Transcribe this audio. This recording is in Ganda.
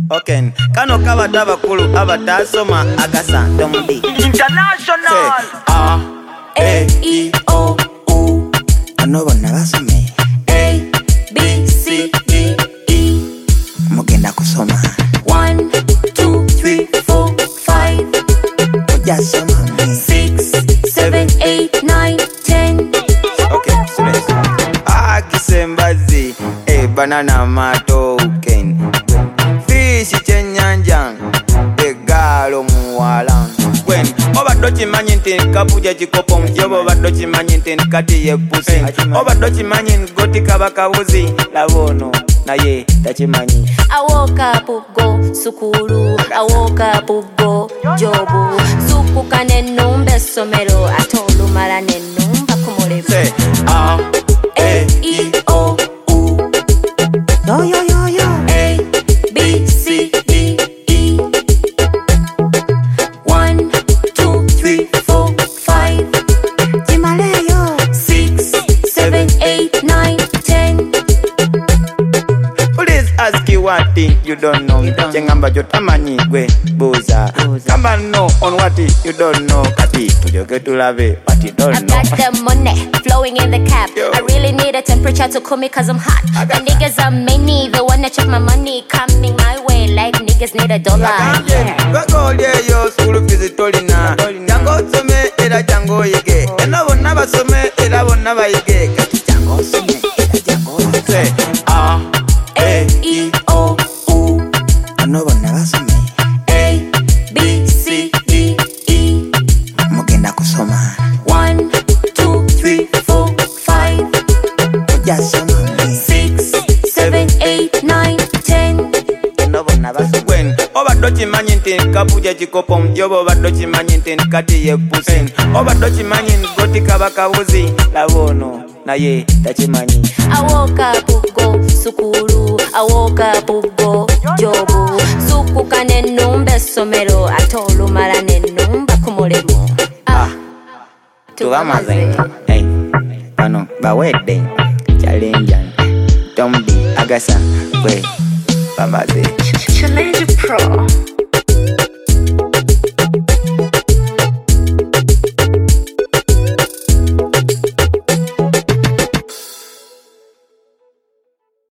Okay, kano kabadde abakulu abatasoma agasa Tombi International. A E I O U. Ano bonna basome A B C D E. mugenda kusoma 1 2 3 4 5 ojasoma 6 7 8 9 10. Okay, serious. Kisembazi banana matoken fish chenyanja egalo muwala when obadde okimanyi nti kapuja kikopo mjobo obadde okimanyi nti kati yepusi obadde okimanyi ngoti kabakabuzi labono naye takimanyi. I woke up go sukulu, I woke up go jobu. Sukuka nenumba somero, atolumala nenumba kumulemu. Say A E I O U. Yo yo yo yo. A B C D E. 1 2 3 4 5 Timaleyo 6 7 8 9 10. Please ask you what you don't know. Chengamba jotamanyi gwe buza. Kamba no on what you don't know. Kati tujoge tulabe what you don't I know. got the money flowing in the cap. Yo. I really need a temperature to cool me cause I'm hot. The niggas are many, they wanna check my money coming my way like niggas need a dollar. Bagolye yo sulu fizitolina. Jango some era jango yige. Ena bonna basome era bonna bayige. Kati jango some era jango yige. A E I O U. Ano bonna basome A B C D E. mugenda kusoma 1 2 3 4 5 ojasoma 6 7 8 9 10. When obadde okimanyi nti kapuja kikopo mjobo obadde okimanyi nti kati yepusi obadde okimanyi ngoti kabakabuzi labono naye takimanyi. I woke up go sukulu, I woke up go jobu. Sukuka nenumba somero, atolumala nenumba kumulemu. Tubamaze hey bano bawedde challenge Tombi agasa gwe bamaze Challenge.